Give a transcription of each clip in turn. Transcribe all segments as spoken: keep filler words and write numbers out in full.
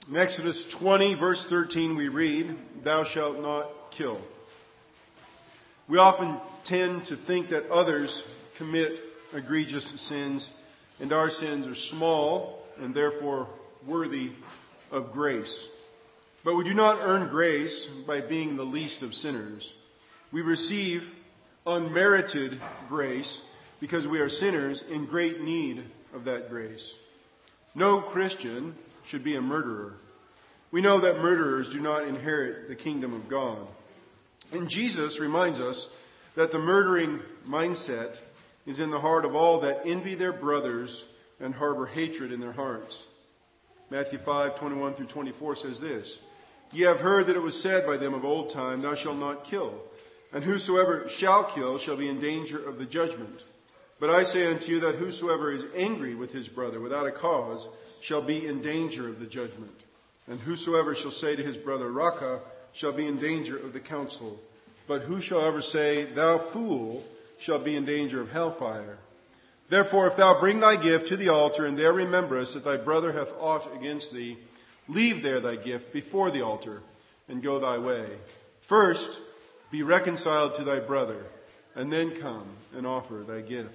In Exodus twenty, verse thirteen, we read, "Thou shalt not kill." We often tend to think that others commit egregious sins, and our sins are small and therefore worthy of grace. But we do not earn grace by being the least of sinners. We receive unmerited grace because we are sinners in great need of that grace. No Christian should be a murderer. We know that murderers do not inherit the kingdom of God. And Jesus reminds us that the murdering mindset is in the heart of all that envy their brothers and harbor hatred in their hearts. Matthew five, twenty-one through twenty-four says this, "Ye have heard that it was said by them of old time, Thou shalt not kill. And whosoever shall kill shall be in danger of the judgment. But I say unto you that whosoever is angry with his brother without a cause shall be in danger of the judgment. And whosoever shall say to his brother, Raca, shall be in danger of the council. But whosoever say, Thou fool, shall be in danger of hellfire. Therefore, if thou bring thy gift to the altar, and there rememberest that thy brother hath aught against thee, leave there thy gift before the altar, and go thy way. First, be reconciled to thy brother, and then come and offer thy gift."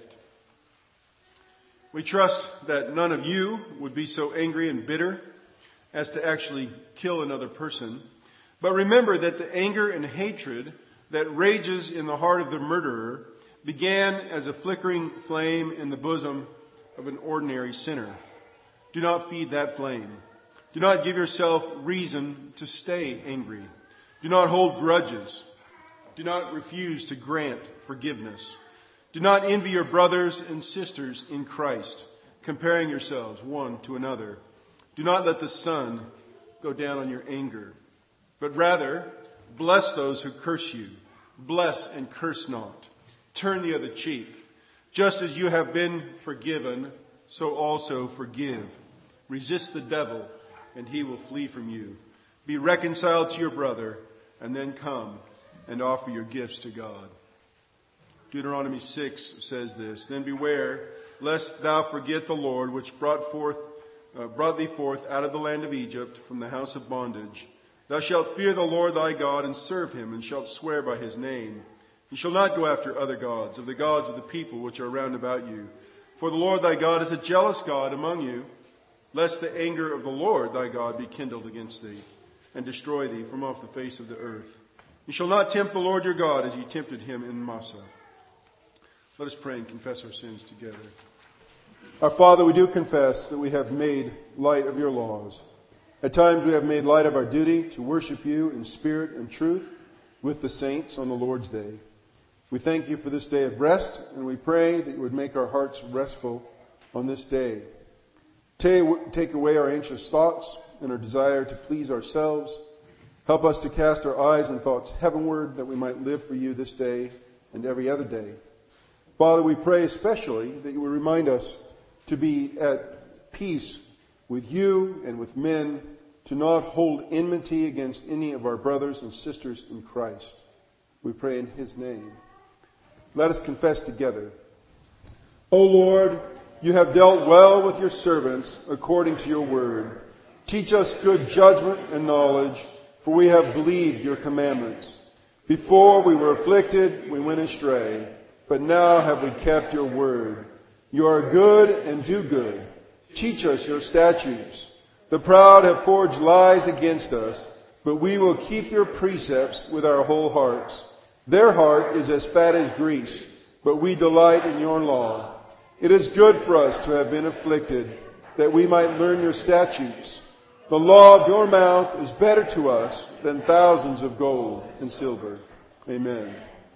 We trust that none of you would be so angry and bitter as to actually kill another person. But remember that the anger and hatred that rages in the heart of the murderer began as a flickering flame in the bosom of an ordinary sinner. Do not feed that flame. Do not give yourself reason to stay angry. Do not hold grudges. Do not refuse to grant forgiveness. Do not envy your brothers and sisters in Christ, comparing yourselves one to another. Do not let the sun go down on your anger, but rather bless those who curse you. Bless and curse not. Turn the other cheek. Just as you have been forgiven, so also forgive. Resist the devil, and he will flee from you. Be reconciled to your brother, and then come and offer your gifts to God. Deuteronomy six says this, "Then beware, lest thou forget the Lord, which brought forth, uh, brought thee forth out of the land of Egypt, from the house of bondage. Thou shalt fear the Lord thy God, and serve him, and shalt swear by his name. You shall not go after other gods, of the gods of the people which are round about you. For the Lord thy God is a jealous God among you, lest the anger of the Lord thy God be kindled against thee, and destroy thee from off the face of the earth. You shall not tempt the Lord your God as ye tempted him in Massah." Let us pray and confess our sins together. Our Father, we do confess that we have made light of your laws. At times we have made light of our duty to worship you in spirit and truth with the saints on the Lord's day. We thank you for this day of rest, and we pray that you would make our hearts restful on this day. Take away our anxious thoughts and our desire to please ourselves. Help us to cast our eyes and thoughts heavenward, that we might live for you this day and every other day. Father, we pray especially that you would remind us to be at peace with you and with men, to not hold enmity against any of our brothers and sisters in Christ. We pray in his name. Let us confess together. O Lord, you have dealt well with your servants according to your word. Teach us good judgment and knowledge, for we have believed your commandments. Before we were afflicted, we went astray, but now have we kept your word. You are good and do good. Teach us your statutes. The proud have forged lies against us, but we will keep your precepts with our whole hearts. Their heart is as fat as grease, but we delight in your law. It is good for us to have been afflicted, that we might learn your statutes. The law of your mouth is better to us than thousands of gold and silver. Amen.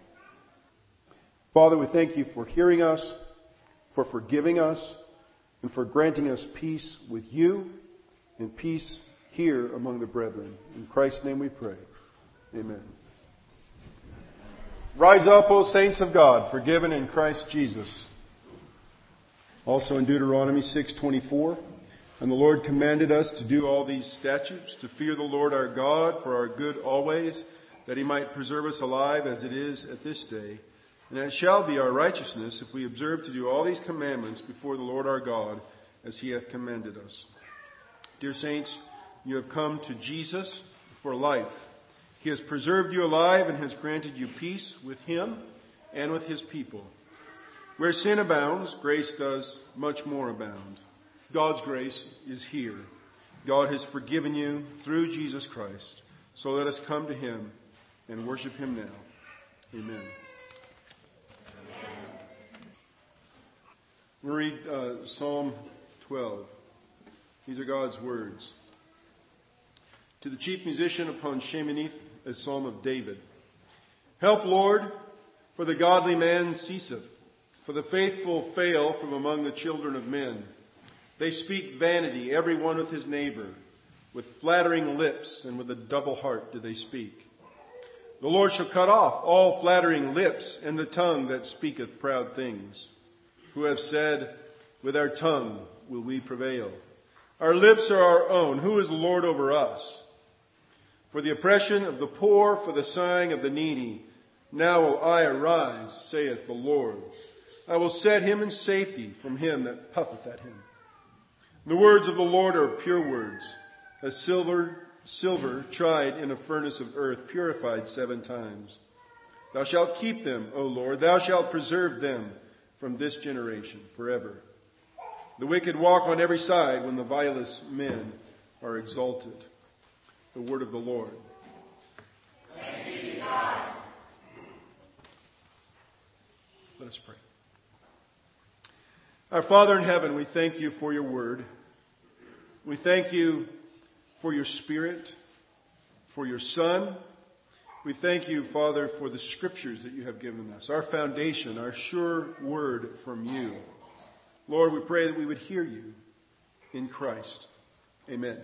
Father, we thank you for hearing us, for forgiving us, and for granting us peace with you and peace here among the brethren. In Christ's name we pray. Amen. Rise up, O saints of God, forgiven in Christ Jesus. Also in Deuteronomy six twenty-four, "And the Lord commanded us to do all these statutes, to fear the Lord our God for our good always, that he might preserve us alive as it is at this day. And it shall be our righteousness if we observe to do all these commandments before the Lord our God, as he hath commanded us." Dear saints, You have come to Jesus for life. He has preserved you alive and has granted you peace with Him and with His people. Where sin abounds, grace does much more abound. God's grace is here. God has forgiven you through Jesus Christ. So let us come to Him and worship Him now. Amen. We'll read uh, Psalm twelve. These are God's words. To the chief musician upon Sheminith, a psalm of David. Help, Lord, for the godly man ceaseth, for the faithful fail from among the children of men. They speak vanity, every one with his neighbor. With flattering lips and with a double heart do they speak. The Lord shall cut off all flattering lips and the tongue that speaketh proud things. Who have said, with our tongue will we prevail. Our lips are our own. Who is Lord over us? For the oppression of the poor, for the sighing of the needy. Now will I arise, saith the Lord. I will set him in safety from him that puffeth at him. The words of the Lord are pure words, as silver, silver tried in a furnace of earth, purified seven times. Thou shalt keep them, O Lord. Thou shalt preserve them from this generation forever. The wicked walk on every side when the vilest men are exalted. The word of the Lord. Thanks be to God. Let us pray. Our Father in heaven, we thank you for your word. We thank you for your Spirit, for your Son. We thank you, Father, for the scriptures that you have given us, our foundation, our sure word from you. Lord, we pray that we would hear you in Christ. Amen.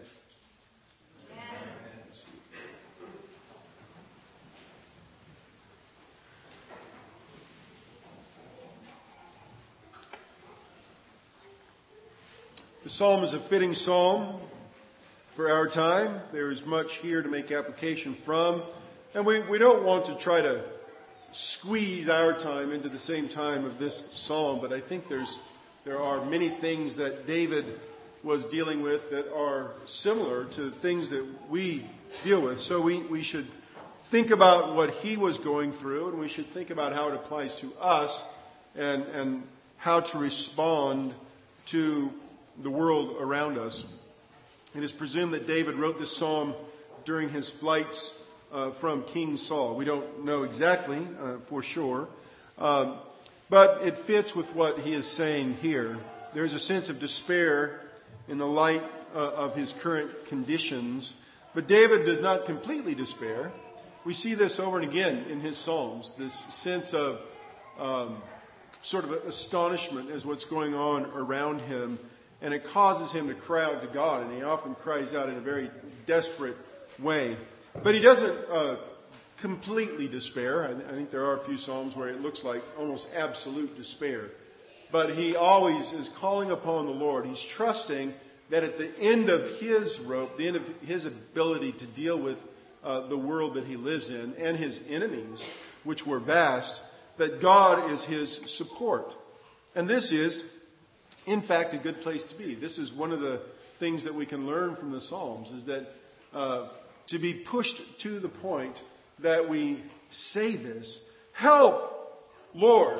The psalm is a fitting psalm for our time. There is much here to make application from. And we, we don't want to try to squeeze our time into the same time of this psalm. But I think there's there are many things that David was dealing with that are similar to things that we deal with. So we, we should think about what he was going through. And we should think about how it applies to us. And, and how to respond to the world around us. It is presumed that David wrote this psalm during his flights uh, from King Saul. We don't know exactly uh, for sure, um, but it fits with what he is saying here. There's a sense of despair in the light uh, of his current conditions, but David does not completely despair. We see this over and again in his psalms, this sense of um, sort of astonishment as what's going on around him. And it causes him to cry out to God, and he often cries out in a very desperate way. But he doesn't uh, completely despair. I, th- I think there are a few psalms where it looks like almost absolute despair. But he always is calling upon the Lord. He's trusting that at the end of his rope, the end of his ability to deal with uh, the world that he lives in and his enemies, which were vast, that God is his support. And this is, in fact, a good place to be. This is one of the things that we can learn from the Psalms, is that uh, to be pushed to the point that we say this, help, Lord,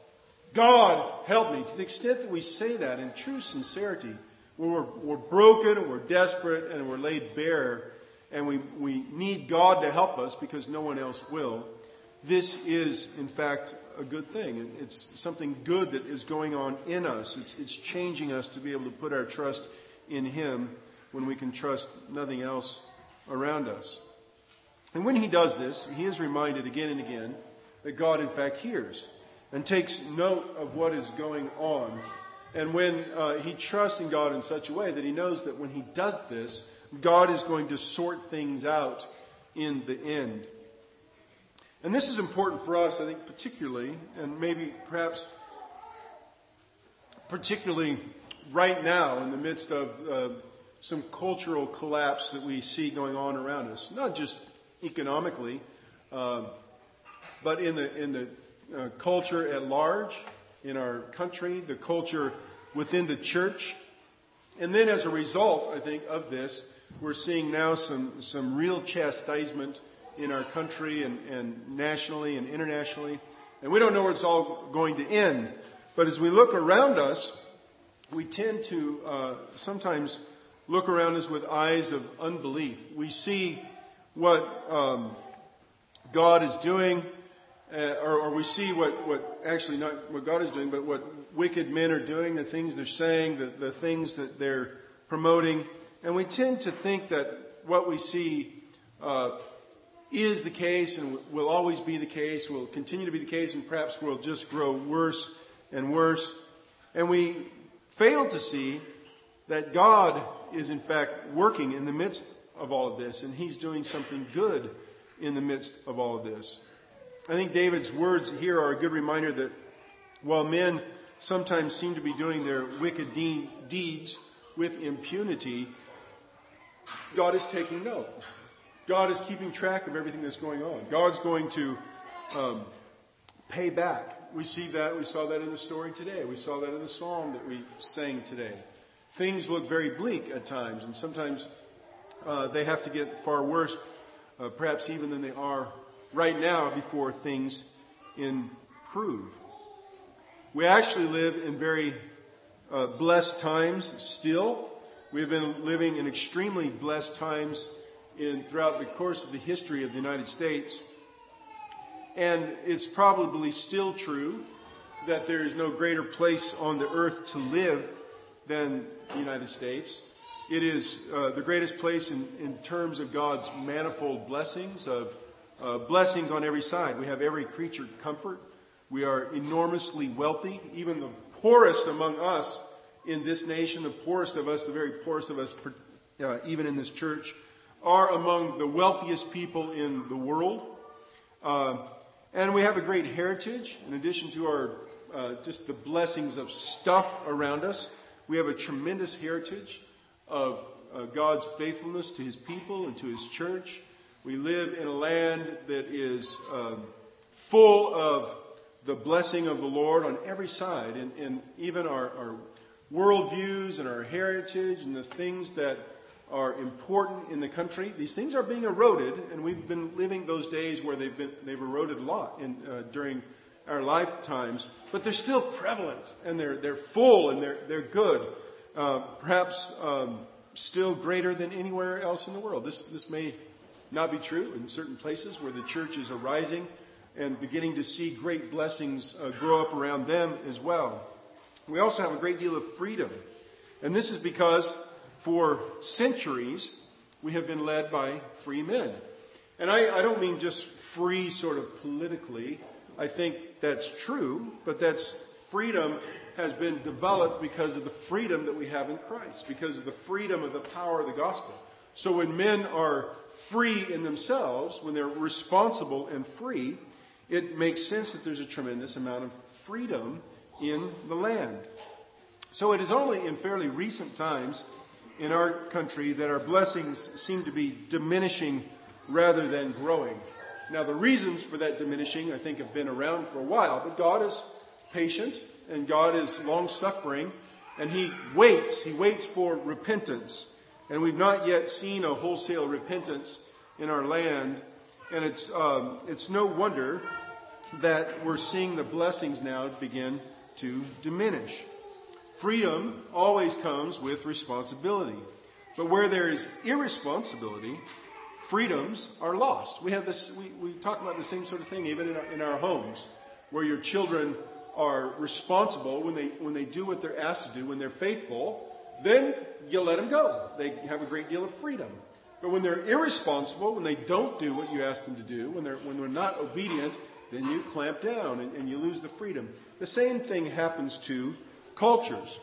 God, help me. To the extent that we say that in true sincerity, when we're, we're broken and we're desperate and we're laid bare and we, we need God to help us because no one else will, this is, in fact, a good thing. It's something good that is going on in us. It's, it's changing us to be able to put our trust in Him when we can trust nothing else around us. And when he does this, he is reminded again and again that God, in fact, hears and takes note of what is going on. And when uh, he trusts in God in such a way that he knows that when he does this, God is going to sort things out in the end. And this is important for us, I think, particularly, and maybe perhaps particularly right now in the midst of uh, some cultural collapse that we see going on around us. Not just economically, uh, but in the in the uh, culture at large, in our country, the culture within the church. And then as a result, I think, of this, we're seeing now some, some real chastisement in our country and, and nationally and internationally. And we don't know where it's all going to end. But as we look around us, we tend to uh, sometimes look around us with eyes of unbelief. We see what um, God is doing, uh, or, or we see what, what actually not what God is doing, but what wicked men are doing, the things they're saying, the, the things that they're promoting. And we tend to think that what we see uh, is the case and will always be the case, will continue to be the case, and perhaps will just grow worse and worse. And we fail to see that God is in fact working in the midst of all of this, and He's doing something good in the midst of all of this. I think David's words here are a good reminder that while men sometimes seem to be doing their wicked de- deeds with impunity, God is taking note. God is keeping track of everything that's going on. God's going to um, pay back. We see that. We saw that in the story today. We saw that in the psalm that we sang today. Things look very bleak at times, and sometimes uh, they have to get far worse, uh, perhaps even than they are right now, before things improve. We actually live in very uh, blessed times still. We've been living in extremely blessed times in throughout the course of the history of the United States. And it's probably still true that there is no greater place on the earth to live than the United States. It is uh, the greatest place in, in terms of God's manifold blessings, of uh, blessings on every side. We have every creature comfort. We are enormously wealthy. Even the poorest among us in this nation, the poorest of us, the very poorest of us, uh, even in this church, are among the wealthiest people in the world. Uh, and we have a great heritage. In addition to our uh, just the blessings of stuff around us, we have a tremendous heritage of uh, God's faithfulness to His people and to His church. We live in a land that is um, full of the blessing of the Lord on every side. And, and even our, our worldviews and our heritage and the things that are important in the country, these things are being eroded, and we've been living those days where they've been they've eroded a lot in, uh, during our lifetimes. But they're still prevalent, and they're they're full, and they're they're good. Uh, perhaps um, still greater than anywhere else in the world. This this may not be true in certain places where the church is arising and beginning to see great blessings uh, grow up around them as well. We also have a great deal of freedom, and this is because for centuries, we have been led by free men. And I, I don't mean just free sort of politically. I think that's true, but that's freedom has been developed because of the freedom that we have in Christ, because of the freedom of the power of the gospel. So when men are free in themselves, when they're responsible and free, it makes sense that there's a tremendous amount of freedom in the land. So it is only in fairly recent times in our country that our blessings seem to be diminishing rather than growing. Now, the reasons for that diminishing, I think, have been around for a while, but God is patient and God is long-suffering, and He waits. He waits for repentance. And we've not yet seen a wholesale repentance in our land, and it's um, it's no wonder that we're seeing the blessings now begin to diminish. Freedom always comes with responsibility. But where there is irresponsibility, freedoms are lost. We have this. We, we talk about the same sort of thing even in our, in our homes, where your children are responsible when they when they do what they're asked to do, when they're faithful. Then you let them go. They have a great deal of freedom. But when they're irresponsible, when they don't do what you ask them to do, when they're when they're not obedient, then you clamp down and, and you lose the freedom. The same thing happens to cultures.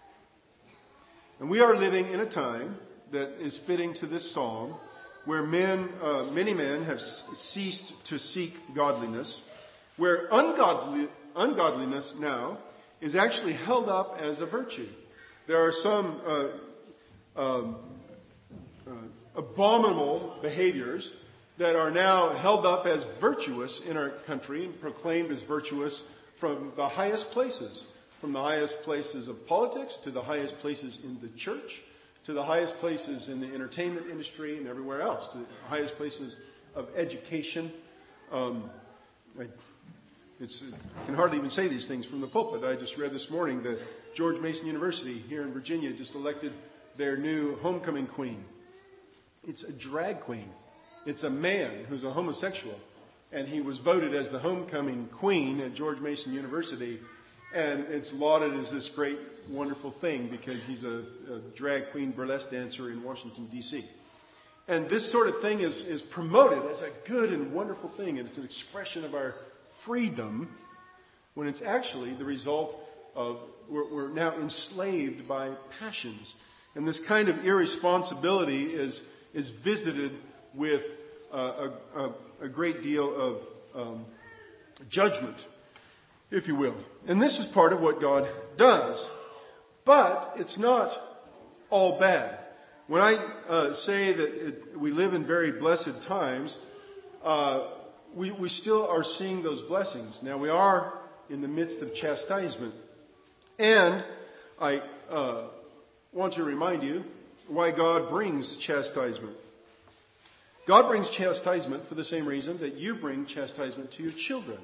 And we are living in a time that is fitting to this psalm, where men, uh, many men have ceased to seek godliness, where ungodly, ungodliness now is actually held up as a virtue. There are some uh, um, uh, abominable behaviors that are now held up as virtuous in our country and proclaimed as virtuous from the highest places. From the highest places of politics to the highest places in the church to the highest places in the entertainment industry and everywhere else, to the highest places of education. Um, I, it's, I can hardly even say these things from the pulpit. I just read this morning that George Mason University here in Virginia just elected their new homecoming queen. It's a drag queen. It's a man who's a homosexual. And he was voted as the homecoming queen at George Mason University. And it's lauded as this great, wonderful thing because he's a, a drag queen burlesque dancer in Washington, D C And this sort of thing is, is promoted as a good and wonderful thing. And it's an expression of our freedom when it's actually the result of we're, we're now enslaved by passions. And this kind of irresponsibility is, is visited with uh, a, a, a great deal of um, judgment, if you will. And this is part of what God does. But it's not all bad. When I uh, say that it, we live in very blessed times, uh, we, we still are seeing those blessings. Now, we are in the midst of chastisement. And I uh, want to remind you why God brings chastisement. God brings chastisement for the same reason that you bring chastisement to your children.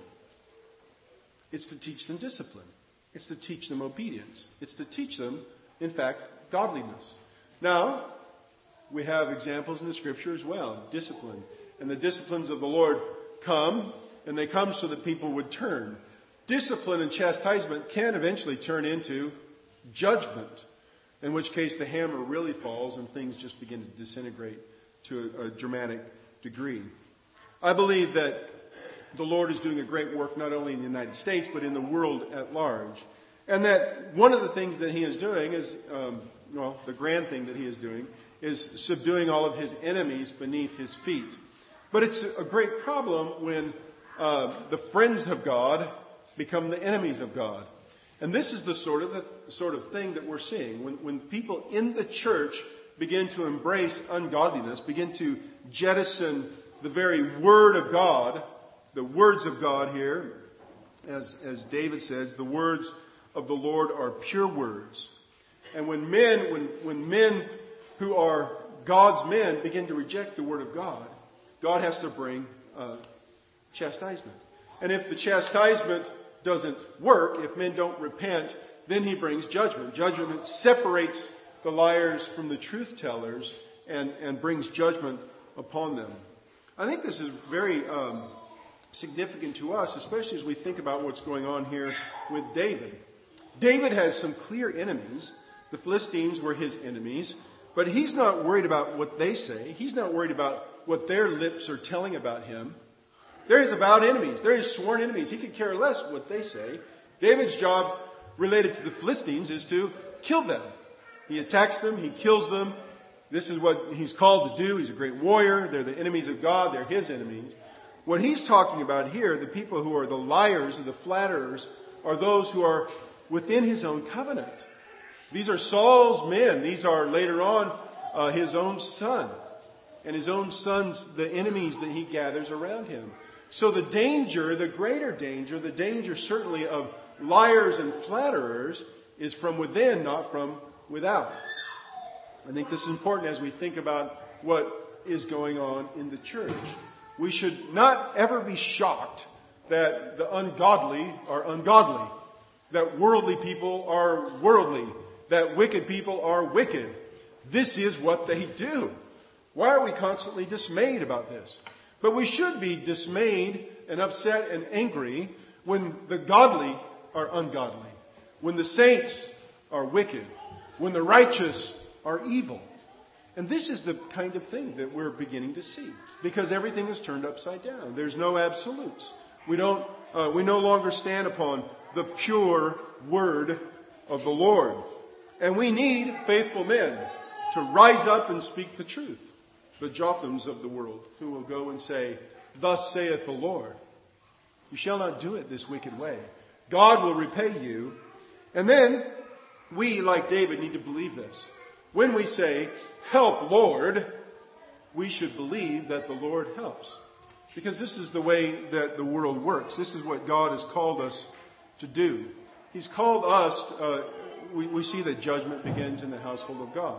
It's to teach them discipline. It's to teach them obedience. It's to teach them, in fact, godliness. Now, we have examples in the Scripture as well, discipline. And the disciplines of the Lord come, and they come so that people would turn. Discipline and chastisement can eventually turn into judgment, in which case the hammer really falls and things just begin to disintegrate to a, a dramatic degree. I believe that the Lord is doing a great work not only in the United States, but in the world at large. And that one of the things that He is doing is, um, well, the grand thing that He is doing is subduing all of His enemies beneath His feet. But it's a great problem when uh, the friends of God become the enemies of God. And this is the sort of the sort of thing that we're seeing. When, when people in the church begin to embrace ungodliness, begin to jettison the very Word of God, the words of God here, as, as David says, the words of the Lord are pure words. And when men, when, when men who are God's men begin to reject the Word of God, God has to bring uh, chastisement. And if the chastisement doesn't work, if men don't repent, then He brings judgment. Judgment separates the liars from the truth tellers and, and brings judgment upon them. I think this is very um, significant to us, especially as we think about what's going on here with David. David has some clear enemies. The Philistines were his enemies. But he's not worried about what they say. He's not worried about what their lips are telling about him. They're his avowed enemies. They're his sworn enemies. He could care less what they say. David's job related to the Philistines is to kill them. He attacks them. He kills them. This is what he's called to do. He's a great warrior. They're the enemies of God. They're his enemies. What he's talking about here, the people who are the liars or the flatterers, are those who are within his own covenant. These are Saul's men. These are later on uh, his own son. And his own sons, the enemies that he gathers around him. So the danger, the greater danger, the danger certainly of liars and flatterers is from within, not from without. I think this is important as we think about what is going on in the church. We should not ever be shocked that the ungodly are ungodly, that worldly people are worldly, that wicked people are wicked. This is what they do. Why are we constantly dismayed about this? But we should be dismayed and upset and angry when the godly are ungodly, when the saints are wicked, when the righteous are evil. And this is the kind of thing that we're beginning to see, because everything is turned upside down. There's no absolutes. We don't. Uh, we no longer stand upon the pure word of the Lord. And we need faithful men to rise up and speak the truth. The Jothams of the world, who will go and say, "Thus saith the Lord, you shall not do it this wicked way. God will repay you." And then we, like David, need to believe this. When we say, "Help, Lord," we should believe that the Lord helps. Because this is the way that the world works. This is what God has called us to do. He's called us, uh, we, we see that judgment begins in the household of God.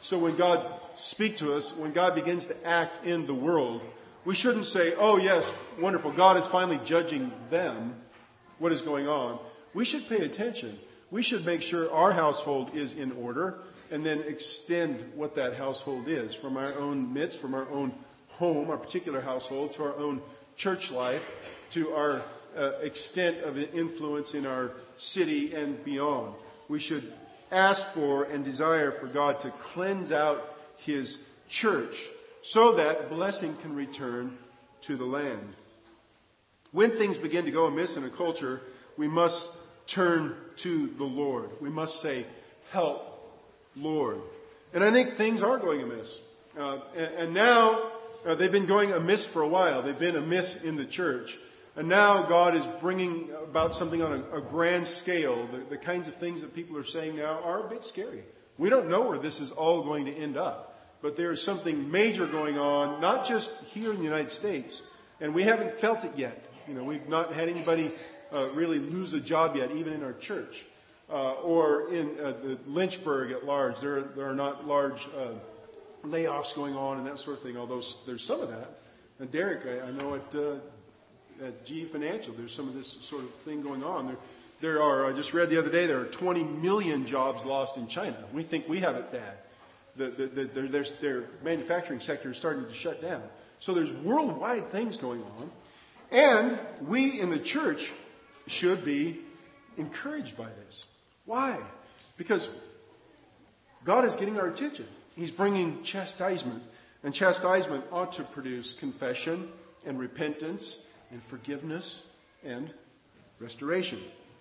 So when God speaks to us, when God begins to act in the world, we shouldn't say, oh yes, wonderful, God is finally judging them, what is going on. We should pay attention. We should make sure our household is in order and then extend what that household is from our own midst, from our own home, our particular household, to our own church life, to our uh, extent of influence in our city and beyond. We should ask for and desire for God to cleanse out His church so that blessing can return to the land. When things begin to go amiss in a culture, we must turn to the Lord. We must say, help, Lord. And I think things are going amiss. Uh, and, and now, uh, they've been going amiss for a while. They've been amiss in the church. And now God is bringing about something on a, a grand scale. The, the kinds of things that people are saying now are a bit scary. We don't know where this is all going to end up. But there is something major going on, not just here in the United States. And we haven't felt it yet. You know, we've not had anybody uh, really lose a job yet, even in our church. Uh, or in uh, the Lynchburg at large. There, there are not large uh, layoffs going on and that sort of thing, although there's some of that. And Derek, I, I know at, uh, at G E Financial, there's some of this sort of thing going on. There, there are, I just read the other day, there are twenty million jobs lost in China. We think we have it bad. The, the, the, their, their, their manufacturing sector is starting to shut down. So there's worldwide things going on. And we in the church should be encouraged by this. Why? Because God is getting our attention. He's bringing chastisement. And chastisement ought to produce confession and repentance and forgiveness and restoration.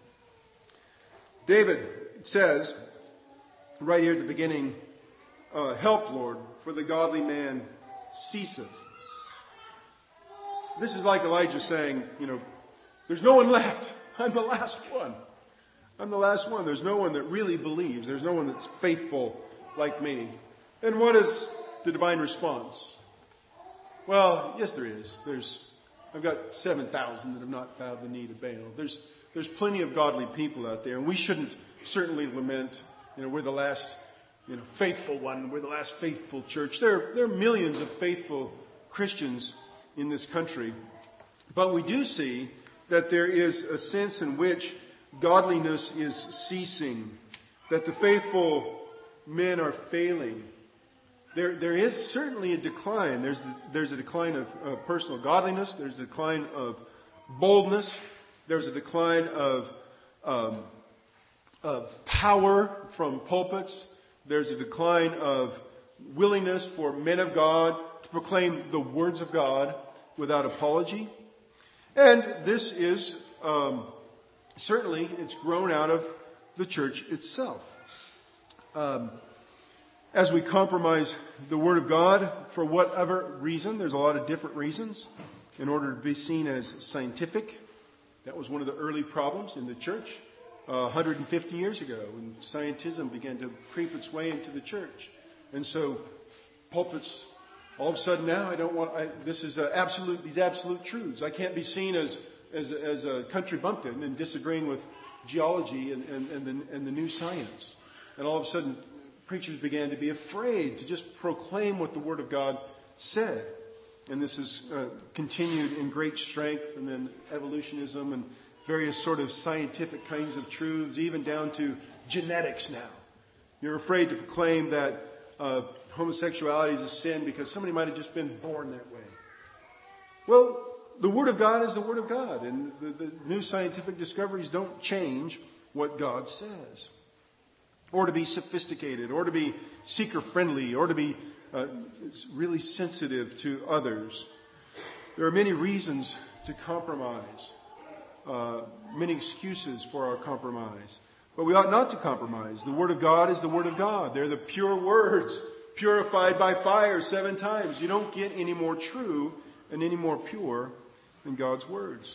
David says, right here at the beginning, uh, help, Lord, for the godly man ceaseth. This is like Elijah saying, you know, there's no one left. I'm the last one. I'm the last one. There's no one that really believes. There's no one that's faithful like me. And what is the divine response? Well, yes, there is. There's, I've got seven thousand that have not bowed the knee to Baal. There's, there's plenty of godly people out there, and we shouldn't certainly lament, you know, we're the last, you know, faithful one. We're the last faithful church. There, there are millions of faithful Christians in this country. But we do see that there is a sense in which godliness is ceasing, that the faithful men are failing. There, there is certainly a decline. There's, there's a decline of uh, personal godliness. There's a decline of boldness. There's a decline of, um, of power from pulpits. There's a decline of willingness for men of God to proclaim the words of God without apology. And this is, um, certainly, it's grown out of the church itself. Um, as we compromise the Word of God for whatever reason, there's a lot of different reasons, in order to be seen as scientific. That was one of the early problems in the church uh, one hundred fifty years ago, when scientism began to creep its way into the church. And so pulpits, all of a sudden now, I don't want, I, this is a absolute, these absolute truths. I can't be seen as, as, as a country bumpkin and disagreeing with geology and, and, and, the, and the new science. And all of a sudden, preachers began to be afraid to just proclaim what the Word of God said. And this has uh, continued in great strength, and then evolutionism and various sort of scientific kinds of truths, even down to genetics now. You're afraid to proclaim that uh, homosexuality is a sin because somebody might have just been born that way. Well, the Word of God is the Word of God, and the, the new scientific discoveries don't change what God says. Or to be sophisticated, or to be seeker-friendly, or to be uh, really sensitive to others. There are many reasons to compromise, uh, many excuses for our compromise. But we ought not to compromise. The Word of God is the Word of God. They're the pure words, purified by fire seven times. You don't get any more true and any more pure than God's words.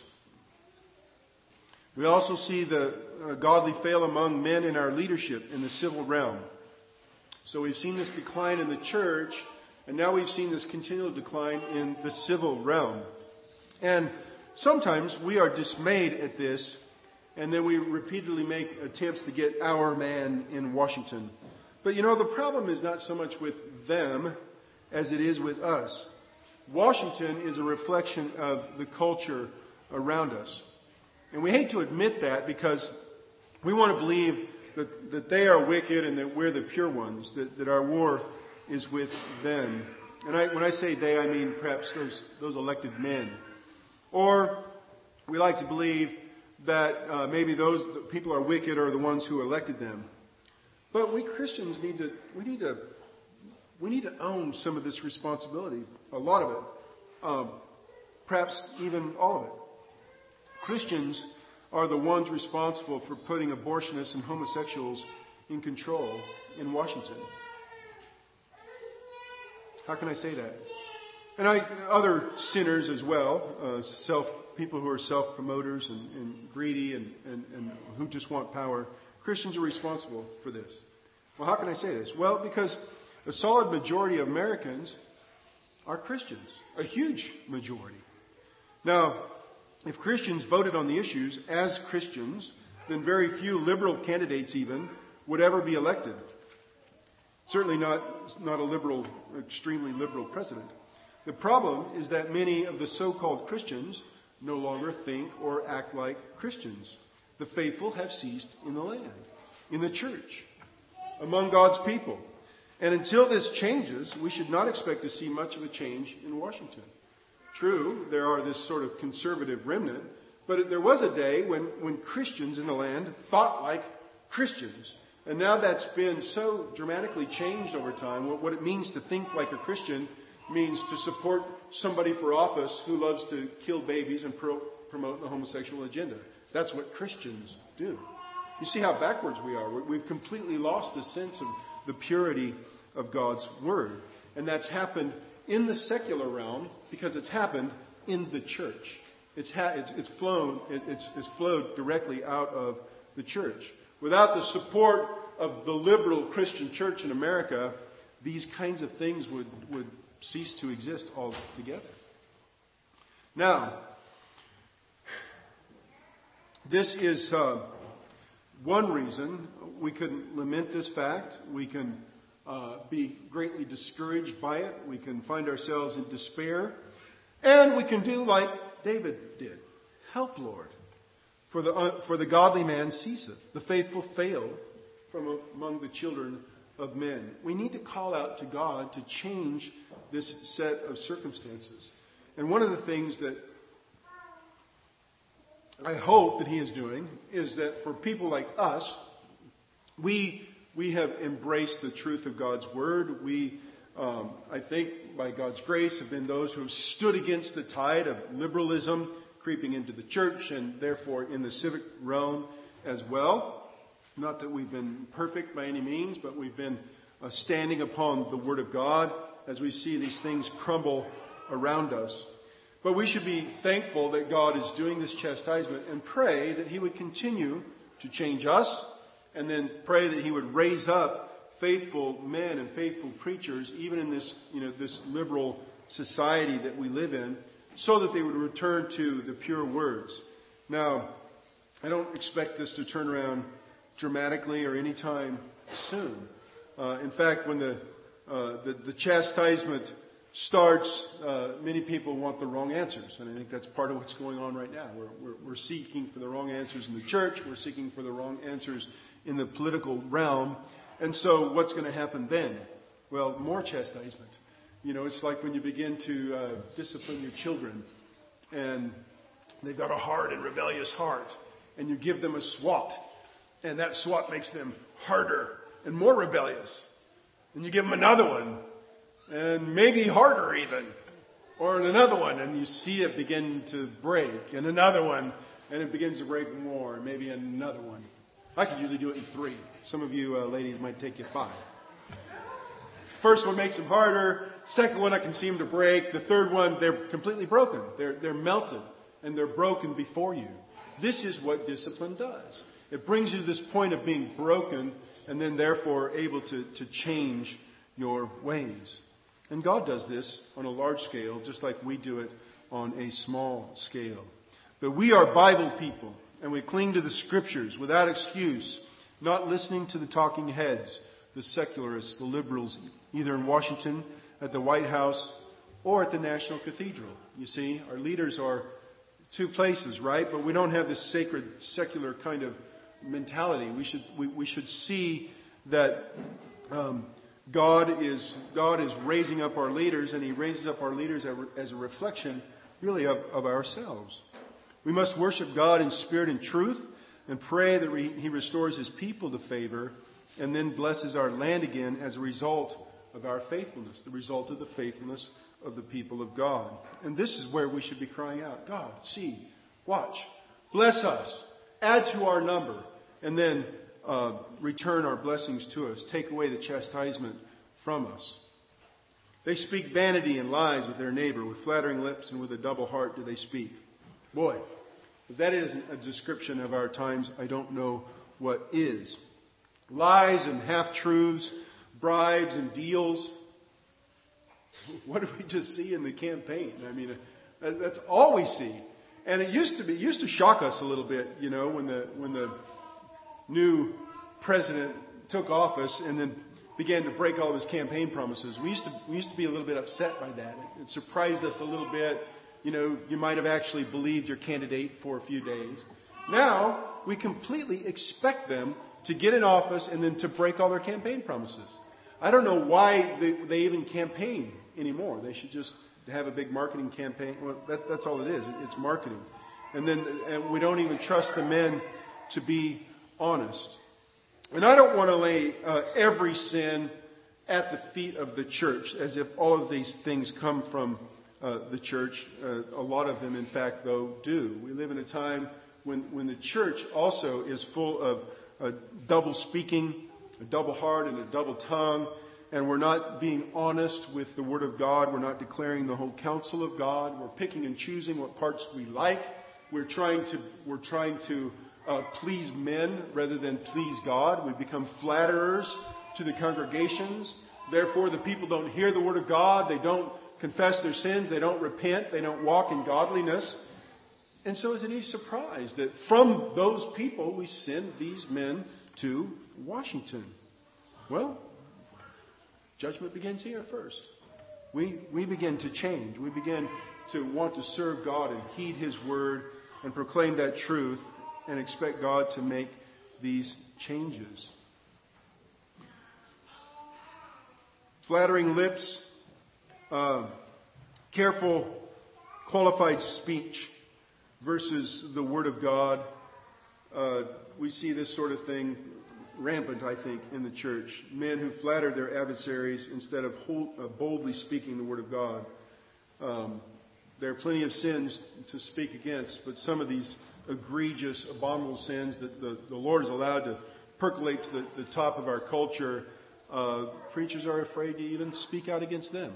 We also see the uh, godly fail among men in our leadership in the civil realm. So we've seen this decline in the church, and now we've seen this continual decline in the civil realm. And sometimes we are dismayed at this, and then we repeatedly make attempts to get our man in Washington. But you know, the problem is not so much with them as it is with us. Washington is a reflection of the culture around us. And we hate to admit that because we want to believe that, that they are wicked and that we're the pure ones, that, that our war is with them. And I, when I say they, I mean perhaps those, those elected men. Or we like to believe that uh, maybe those people are wicked are the ones who elected them. But we Christians need to we need to we need to own some of this responsibility, a lot of it, um, perhaps even all of it. Christians are the ones responsible for putting abortionists and homosexuals in control in Washington. How can I say that? And I, other sinners as well, uh, self people who are self-promoters and, and greedy and, and, and who just want power. Christians are responsible for this. Well, how can I say this? Well, because a solid majority of Americans are Christians, a huge majority. Now, if Christians voted on the issues as Christians, then very few liberal candidates even would ever be elected. Certainly not, not a liberal, extremely liberal president. The problem is that many of the so-called Christians no longer think or act like Christians. The faithful have ceased in the land, in the church, among God's people. And until this changes, we should not expect to see much of a change in Washington. True, there are this sort of conservative remnant, but there was a day when, when Christians in the land thought like Christians. And now that's been so dramatically changed over time. What it means to think like a Christian means to support somebody for office who loves to kill babies and pro- promote the homosexual agenda. That's what Christians do. You see how backwards we are. We've completely lost a sense of the purity of God's Word. And that's happened in the secular realm because it's happened in the church. It's, ha- it's, it's, flown, it, it's, it's flowed directly out of the church. Without the support of the liberal Christian church in America, these kinds of things would, would cease to exist altogether. Now, this is uh, one reason we can lament this fact. We can uh, be greatly discouraged by it. We can find ourselves in despair. And we can do like David did. Help, Lord. For the, uh, for the godly man ceaseth. The faithful fail from among the children of men. We need to call out to God to change this set of circumstances. And one of the things that I hope that He is doing is that for people like us, we we have embraced the truth of God's Word. We, um, I think, by God's grace, have been those who have stood against the tide of liberalism creeping into the church and therefore in the civic realm as well. Not that we've been perfect by any means, but we've been uh, standing upon the Word of God as we see these things crumble around us. But we should be thankful that God is doing this chastisement and pray that He would continue to change us, and then pray that He would raise up faithful men and faithful preachers, even in this, you know, this liberal society that we live in, so that they would return to the pure words. Now, I don't expect this to turn around dramatically or anytime soon. Uh, in fact, when the, uh, the the chastisement starts, uh, many people want the wrong answers, and I think that's part of what's going on right now. We're, we're we're seeking for the wrong answers in the church. We're seeking for the wrong answers in the political realm. And so, what's going to happen then? Well, more chastisement. You know, it's like when you begin to uh, discipline your children, and they've got a hard and rebellious heart, and you give them a swat. And that swat makes them harder and more rebellious. And you give them another one, and maybe harder even. Or another one, and you see it begin to break. And another one, and it begins to break more. And maybe another one. I could usually do it in three. Some of you uh, ladies might take you five. First one makes them harder. Second one, I can see them to break. The third one, they're completely broken. They're, they're melted, and they're broken before you. This is what discipline does. It brings you to this point of being broken and then therefore able to, to change your ways. And God does this on a large scale, just like we do it on a small scale. But we are Bible people, and we cling to the Scriptures without excuse, not listening to the talking heads, the secularists, the liberals, either in Washington, at the White House, or at the National Cathedral. You see, our leaders are two places, right? But we don't have this sacred, secular kind of mentality. We should we, we should see that um, God is God is raising up our leaders, and He raises up our leaders as a reflection, really, of, of ourselves. We must worship God in spirit and truth, and pray that we, He restores His people to favor, and then blesses our land again as a result of our faithfulness, the result of the faithfulness of the people of God. And this is where we should be crying out, God, see, watch, bless us, add to our number, and then uh, return our blessings to us, take away the chastisement from us. They speak vanity and lies with their neighbor, with flattering lips and with a double heart do they speak. Boy, if that isn't a description of our times, I don't know what is. Lies and half-truths, bribes and deals. What did we just see in the campaign? I mean, that's all we see. And it used to be, it used to shock us a little bit, you know, when the when the new president took office and then began to break all of his campaign promises. We used to we used to be a little bit upset by that. It, it surprised us a little bit. You know, you might have actually believed your candidate for a few days. Now we completely expect them to get in office and then to break all their campaign promises. I don't know why they, they even campaign anymore. They should just have a big marketing campaign. Well, that, that's all it is. It's marketing. And then and we don't even trust the men to be honest. And I don't want to lay uh, every sin at the feet of the church, as if all of these things come from uh, the church. Uh, a lot of them, in fact, though, do. We live in a time when, when the church also is full of uh, double speaking, a double heart and a double tongue, and we're not being honest with the Word of God. We're not declaring the whole counsel of God. We're picking and choosing what parts we like. We're trying to we're trying to uh, please men rather than please God. We've become flatterers to the congregations. Therefore, the people don't hear the Word of God. They don't confess their sins. They don't repent. They don't walk in godliness. And so is it any surprise that from those people we send these men to Washington? Well, judgment begins here first. We we begin to change. We begin to want to serve God and heed His word and proclaim that truth and expect God to make these changes. Flattering lips, uh, careful, qualified speech versus the Word of God. Uh, we see this sort of thing rampant, I think, in the church. Men who flatter their adversaries instead of hold, uh, boldly speaking the Word of God. Um, there are plenty of sins to speak against, but some of these egregious, abominable sins that the, the Lord has allowed to percolate to the, the top of our culture, uh, preachers are afraid to even speak out against them.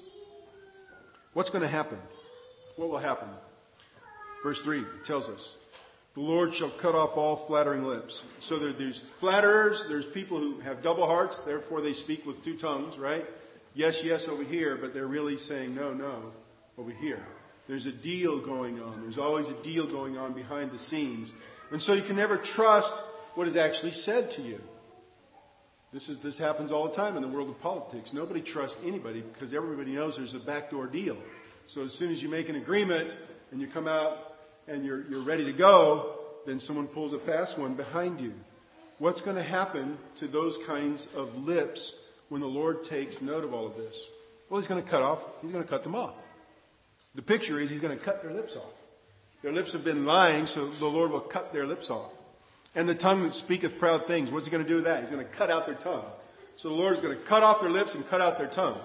What's going to happen? What will happen? Verse three tells us, the Lord shall cut off all flattering lips. So there, there's flatterers, there's people who have double hearts, therefore they speak with two tongues, right? Yes, yes over here, but they're really saying no, no over here. There's a deal going on. There's always a deal going on behind the scenes. And so you can never trust what is actually said to you. This is this happens all the time in the world of politics. Nobody trusts anybody because everybody knows there's a backdoor deal. So as soon as you make an agreement and you come out and you're, you're ready to go, then someone pulls a fast one behind you. What's going to happen to those kinds of lips when the Lord takes note of all of this? Well, He's going to cut off. He's going to cut them off. The picture is He's going to cut their lips off. Their lips have been lying, so the Lord will cut their lips off. And the tongue that speaketh proud things, what's He going to do with that? He's going to cut out their tongue. So the Lord is going to cut off their lips and cut out their tongue.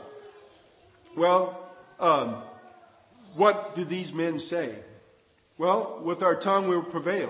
Well, um, what do these men say? Well, with our tongue we will prevail.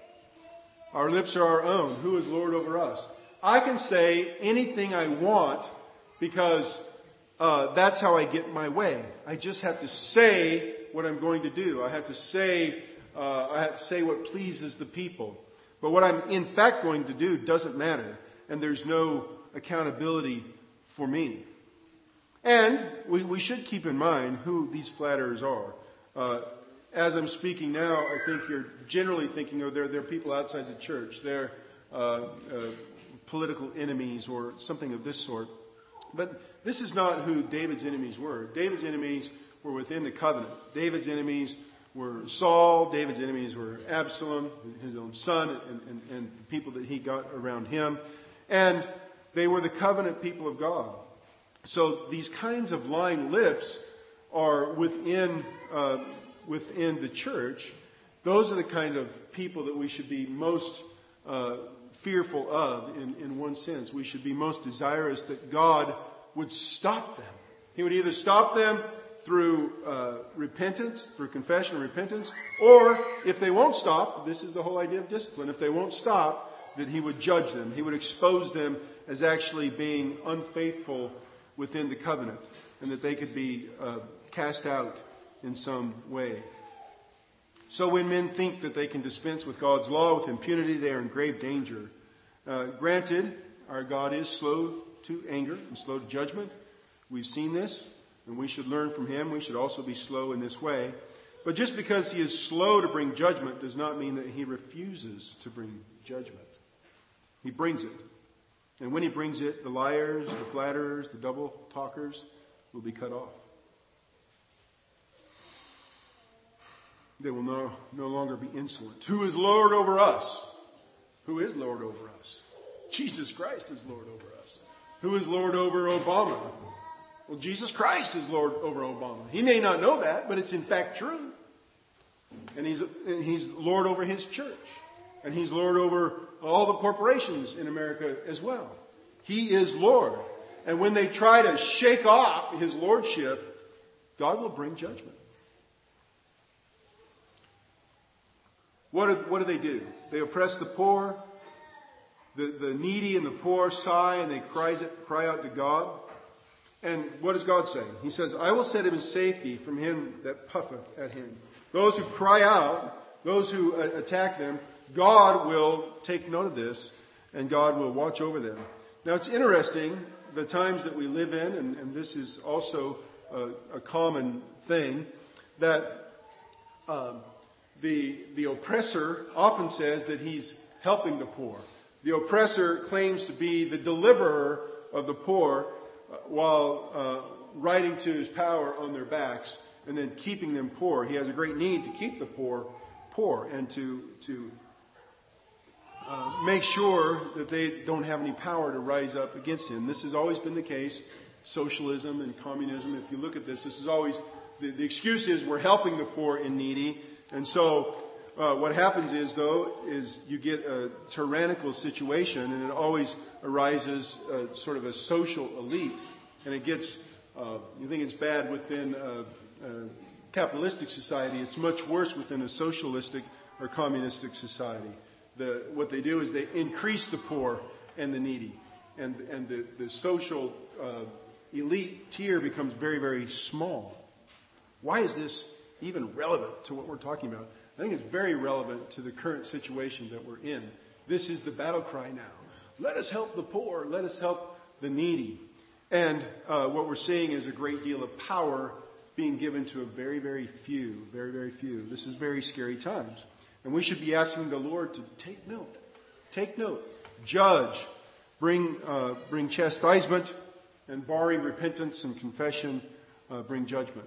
Our lips are our own. Who is Lord over us? I can say anything I want because uh, that's how I get my way. I just have to say what I'm going to do. I have to say, uh, I have to say what pleases the people. But what I'm in fact going to do doesn't matter, and there's no accountability for me. And we, we should keep in mind who these flatterers are. Uh, as I'm speaking now, I think you're generally thinking, oh, they're, they're people outside the church. They're uh, uh, political enemies or something of this sort. But this is not who David's enemies were. David's enemies were within the covenant. David's enemies were Saul. David's enemies were Absalom, his own son, and, and, and the people that he got around him. And they were the covenant people of God. So these kinds of lying lips are within uh, within the church. Those are the kind of people that we should be most uh, fearful of in, in one sense. We should be most desirous that God would stop them. He would either stop them through uh, repentance, through confession and repentance, or if they won't stop, this is the whole idea of discipline, if they won't stop, that He would judge them. He would expose them as actually being unfaithful within the covenant, and that they could be uh, cast out in some way. So when men think that they can dispense with God's law with impunity, they are in grave danger. Uh, granted, our God is slow to anger and slow to judgment. We've seen this, and we should learn from Him. We should also be slow in this way. But just because He is slow to bring judgment does not mean that He refuses to bring judgment. He brings it. And when He brings it, the liars, the flatterers, the double talkers will be cut off. They will no, no longer be insolent. Who is Lord over us? Who is Lord over us? Jesus Christ is Lord over us. Who is Lord over Obama? Well, Jesus Christ is Lord over Obama. He may not know that, but it's in fact true. And he's, and he's Lord over His church. And He's Lord over all the corporations in America as well. He is Lord. And when they try to shake off His lordship, God will bring judgment. What do, what do they do? They oppress the poor. The, the needy and the poor sigh and they cry, cry out to God. And what does God say? He says, I will set him in safety from him that puffeth at him. Those who cry out, those who attack them, God will take note of this and God will watch over them. Now it's interesting, the times that we live in, and, and this is also a, a common thing, that um, the, the oppressor often says that he's helping the poor. The oppressor claims to be the deliverer of the poor uh, while uh, riding to his power on their backs and then keeping them poor. He has a great need to keep the poor poor and to to uh, make sure that they don't have any power to rise up against him. This has always been the case. Socialism and communism, if you look at this, this is always, the, the excuse is we're helping the poor and needy. And so uh, what happens is, though, is you get a tyrannical situation, and it always arises uh, sort of a social elite. And it gets, uh, you think it's bad within a, a capitalistic society. It's much worse within a socialistic or communistic society. The, what they do is they increase the poor and the needy. And, and the, the social uh, elite tier becomes very, very small. Why is this even relevant to what we're talking about? I think it's very relevant to the current situation that we're in. This is the battle cry now. Let us help the poor. Let us help the needy. And uh, what we're seeing is a great deal of power being given to a very, very few. Very, very few. This is very scary times. And we should be asking the Lord to take note. Take note. Judge. Bring, uh, bring chastisement. And barring repentance and confession, uh, bring judgment.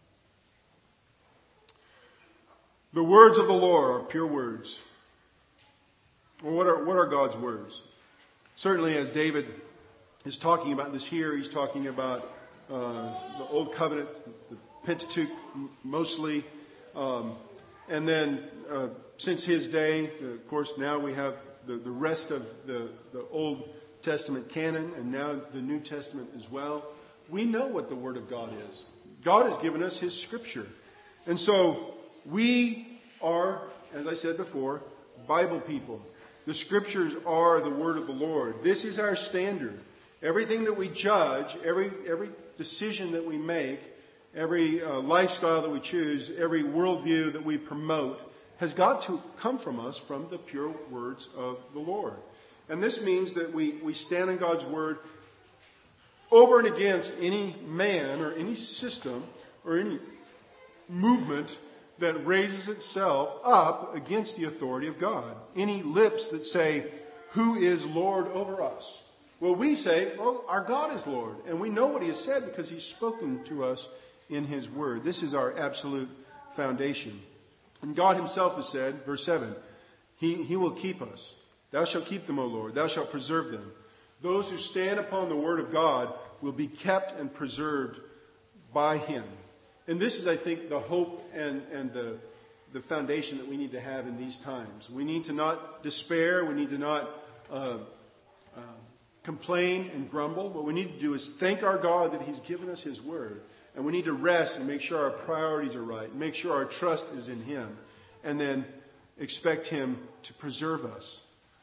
The words of the Lord are pure words. Well, what are, what are God's words? Certainly, as David is talking about this here, he's talking about uh, the Old Covenant, the Pentateuch mostly. Um, and then, uh, since his day, of course, now we have the, the rest of the, the Old Testament canon, and now the New Testament as well. We know what the Word of God is. God has given us His Scripture. And so, we are, as I said before, Bible people. The Scriptures are the Word of the Lord. This is our standard. Everything that we judge, every every decision that we make, every uh, lifestyle that we choose, every worldview that we promote, has got to come from us from the pure words of the Lord. And this means that we, we stand in God's Word over and against any man or any system or any movement that raises itself up against the authority of God. Any lips that say, who is Lord over us? Well, we say, well, our God is Lord. And we know what He has said because He's spoken to us in His Word. This is our absolute foundation. And God Himself has said, verse seven, He, he will keep us. Thou shalt keep them, O Lord. Thou shalt preserve them. Those who stand upon the Word of God will be kept and preserved by Him. And this is, I think, the hope and, and the, the foundation that we need to have in these times. We need to not despair. We need to not uh, uh, complain and grumble. What we need to do is thank our God that He's given us His Word. And we need to rest and make sure our priorities are right. Make sure our trust is in Him. And then expect Him to preserve us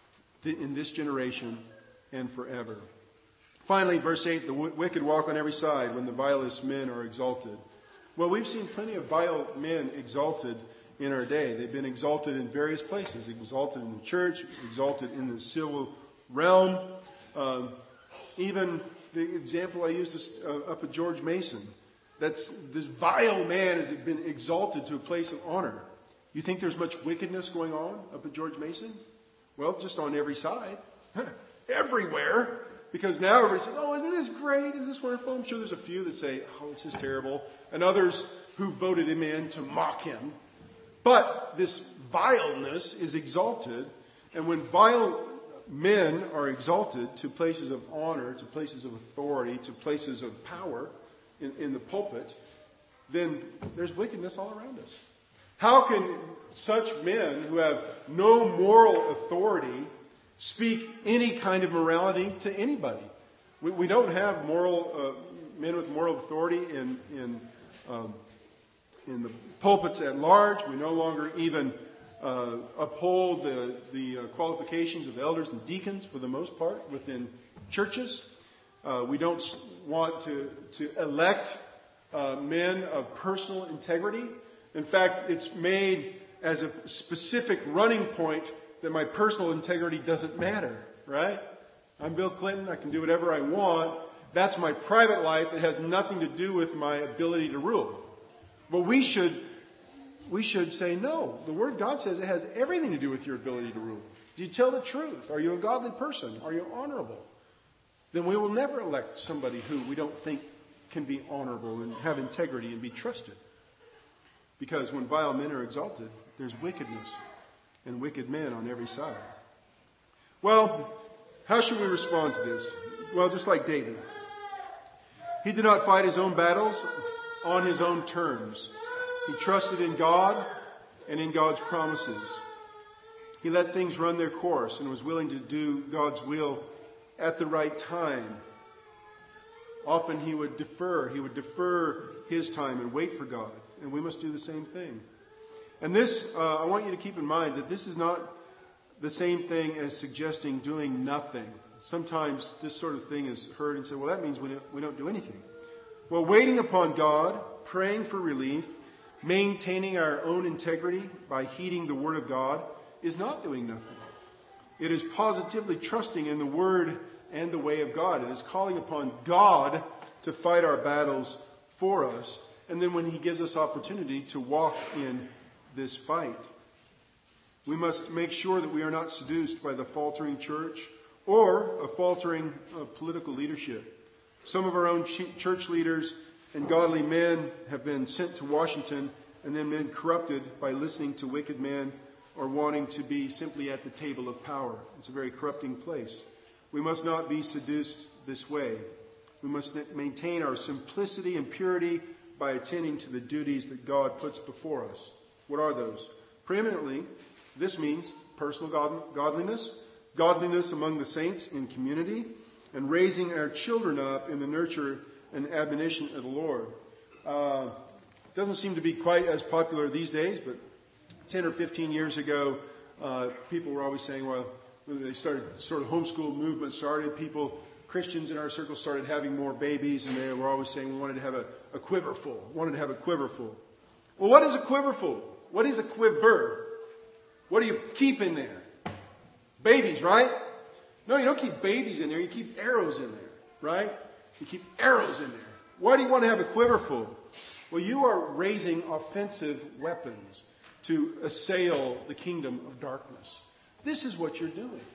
in this generation and forever. Finally, verse eight, the wicked walk on every side when the vilest men are exalted. Well, we've seen plenty of vile men exalted in our day. They've been exalted in various places. Exalted in the church, exalted in the civil realm. Um, even the example I used is, uh, up at George Mason. That's this vile man has been exalted to a place of honor. You think there's much wickedness going on up at George Mason? Well, just on every side. Everywhere. Because now everybody says, oh, isn't this great? Is this wonderful? I'm sure there's a few that say, oh, this is terrible. And others who voted him in to mock him. But this vileness is exalted. And when vile men are exalted to places of honor, to places of authority, to places of power in, in the pulpit, then there's wickedness all around us. How can such men who have no moral authority speak any kind of morality to anybody? We, we don't have moral uh, men with moral authority in in, um, in the pulpits at large. We no longer even uh, uphold the, the uh, qualifications of elders and deacons for the most part within churches. Uh, we don't want to, to elect uh, men of personal integrity. In fact, it's made as a specific running point that my personal integrity doesn't matter, right? I'm Bill Clinton. I can do whatever I want. That's my private life. It has nothing to do with my ability to rule. But we should, we should say no. The Word of God says it has everything to do with your ability to rule. Do you tell the truth? Are you a godly person? Are you honorable? Then we will never elect somebody who we don't think can be honorable and have integrity and be trusted. Because when vile men are exalted, there's wickedness and wicked men on every side. Well, how should we respond to this? Well, just like David. He did not fight his own battles on his own terms. He trusted in God and in God's promises. He let things run their course and was willing to do God's will at the right time. Often he would defer. He would defer his time and wait for God. And we must do the same thing. And this, uh, I want you to keep in mind that this is not the same thing as suggesting doing nothing. Sometimes this sort of thing is heard and said, well, that means we don't, we don't do anything. Well, waiting upon God, praying for relief, maintaining our own integrity by heeding the Word of God is not doing nothing. It is positively trusting in the Word and the way of God. It is calling upon God to fight our battles for us. And then when He gives us opportunity to walk in this fight, we must make sure that we are not seduced by the faltering church or a faltering uh, political leadership. Some of our own ch- church leaders and godly men have been sent to Washington and then been corrupted by listening to wicked men or wanting to be simply at the table of power. It's a very corrupting place. We must not be seduced this way. We must maintain our simplicity and purity by attending to the duties that God puts before us. What are those? Preeminently, this means personal god- godliness, godliness among the saints in community, and raising our children up in the nurture and admonition of the Lord. Uh, doesn't seem to be quite as popular these days, but ten or fifteen years ago, uh, people were always saying, well, when they started, sort of homeschool movement started, people, Christians in our circle started having more babies, and they were always saying we wanted to have a, a quiver full, wanted to have a quiver full. Well, what is a quiver full? What is a quiver? What do you keep in there? Babies, right? No, you don't keep babies in there. You keep arrows in there, right? You keep arrows in there. Why do you want to have a quiver full? Well, you are raising offensive weapons to assail the kingdom of darkness. This is what you're doing.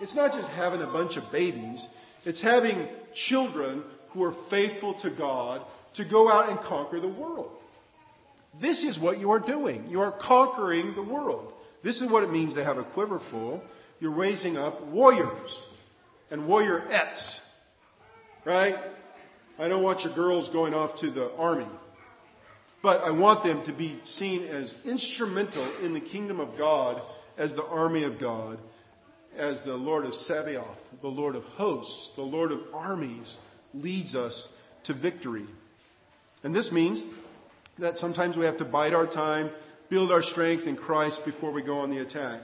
It's not just having a bunch of babies. It's having children who are faithful to God to go out and conquer the world. This is what you are doing. You are conquering the world. This is what it means to have a quiver full. You're raising up warriors and warriorettes. Right? I don't want your girls going off to the army. But I want them to be seen as instrumental in the kingdom of God, as the army of God, as the Lord of Sabaoth, the Lord of hosts, the Lord of armies leads us to victory. And this means that sometimes we have to bide our time, build our strength in Christ before we go on the attack.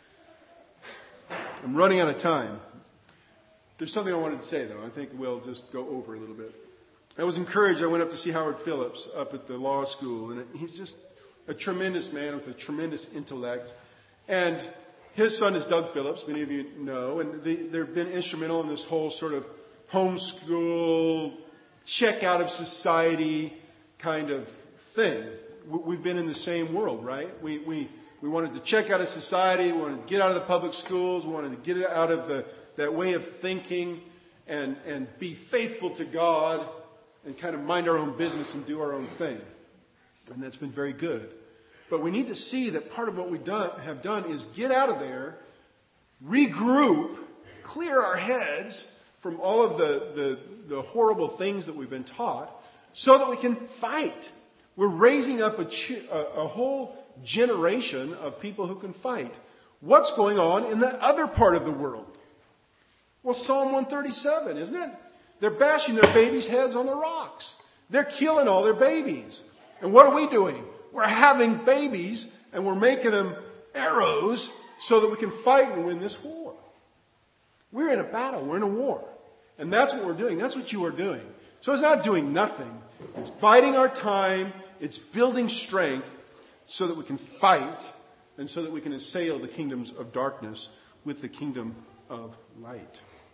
I'm running out of time. There's something I wanted to say, though. I think we'll just go over a little bit. I was encouraged. I went up to see Howard Phillips up at the law school, and he's just a tremendous man with a tremendous intellect. And his son is Doug Phillips, many of you know, and they, they've been instrumental in this whole sort of homeschool, check out of society kind of thing. We've been in the same world, right? We we we wanted to check out of society. We wanted to get out of the public schools. We wanted to get out of the that way of thinking and and be faithful to God and kind of mind our own business and do our own thing. And that's been very good. But we need to see that part of what we done, have done is get out of there, regroup, clear our heads from all of the, the, the horrible things that we've been taught so that we can fight. We're raising up a, a, a whole generation of people who can fight. What's going on in the other part of the world? Well, Psalm one thirty-seven, isn't it? They're bashing their babies' heads on the rocks. They're killing all their babies. And what are we doing? We're having babies and we're making them arrows so that we can fight and win this war. We're in a battle. We're in a war. And that's what we're doing. That's what you are doing. So it's not doing nothing. It's biding our time. It's building strength so that we can fight and so that we can assail the kingdoms of darkness with the kingdom of light.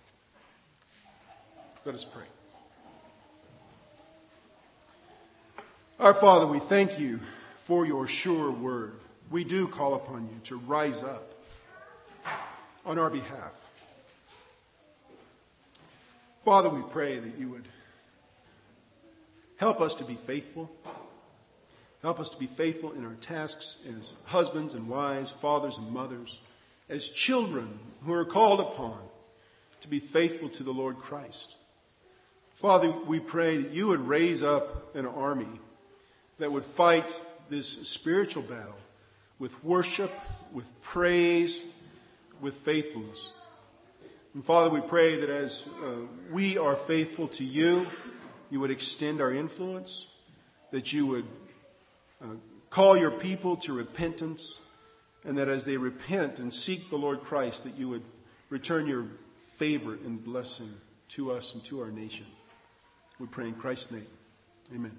Let us pray. Our Father, we thank you for your sure word. We do call upon you to rise up on our behalf. Father, we pray that you would help us to be faithful. Help us to be faithful in our tasks as husbands and wives, fathers and mothers, as children who are called upon to be faithful to the Lord Christ. Father, we pray that you would raise up an army that would fight this spiritual battle with worship, with praise, with faithfulness. And Father, we pray that as uh, we are faithful to you, you would extend our influence, that you would uh, call your people to repentance, and that as they repent and seek the Lord Christ, that you would return your favor and blessing to us and to our nation. We pray in Christ's name. Amen.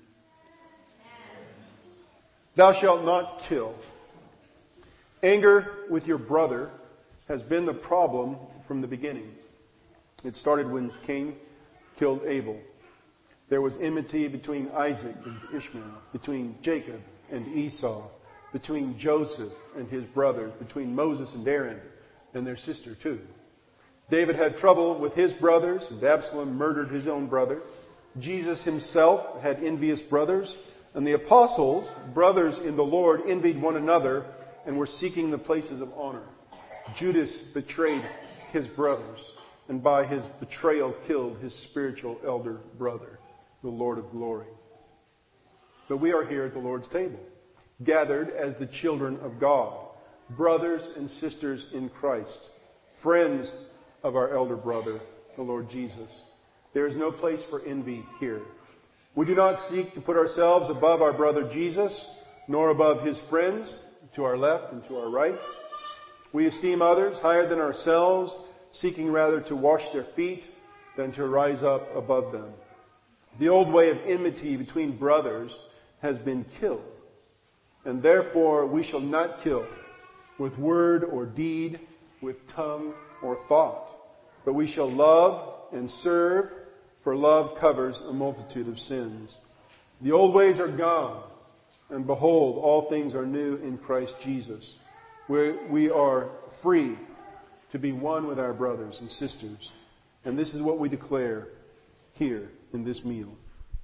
Thou shalt not kill. Anger with your brother has been the problem from the beginning. It started when Cain killed Abel. There was enmity between Isaac and Ishmael, between Jacob and Esau, between Joseph and his brothers, between Moses and Aaron and their sister too. David had trouble with his brothers, and Absalom murdered his own brother. Jesus himself had envious brothers, and the apostles, brothers in the Lord, envied one another and were seeking the places of honor. Judas betrayed his brothers, and by his betrayal killed his spiritual elder brother, the Lord of glory. But we are here at the Lord's table, gathered as the children of God, brothers and sisters in Christ, friends of our elder brother, the Lord Jesus. There is no place for envy here. We do not seek to put ourselves above our brother Jesus, nor above his friends, to our left and to our right. We esteem others higher than ourselves, seeking rather to wash their feet than to rise up above them. The old way of enmity between brothers has been killed, and therefore we shall not kill with word or deed, with tongue or thought, but we shall love and serve, for love covers a multitude of sins. The old ways are gone, and behold, all things are new in Christ Jesus. We, we are free to be one with our brothers and sisters. And this is what we declare here in this meal.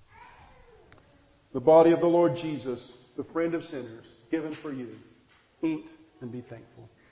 The body of the Lord Jesus, the friend of sinners, given for you. Eat and be thankful.